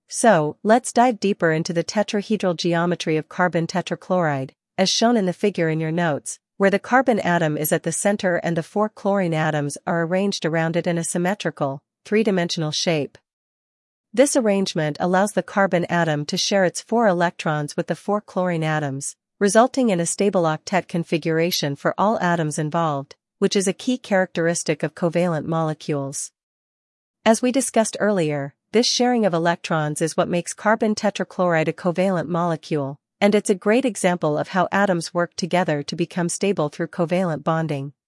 So, let's dive deeper into the tetrahedral geometry of carbon tetrachloride, as shown in the figure in your notes, where the carbon atom is at the center and the 4 chlorine atoms are arranged around it in a symmetrical, three-dimensional shape. This arrangement allows the carbon atom to share its 4 electrons with the 4 chlorine atoms, resulting in a stable octet configuration for all atoms involved, which is a key characteristic of covalent molecules. As we discussed earlier, this sharing of electrons is what makes carbon tetrachloride a covalent molecule, and it's a great example of how atoms work together to become stable through covalent bonding.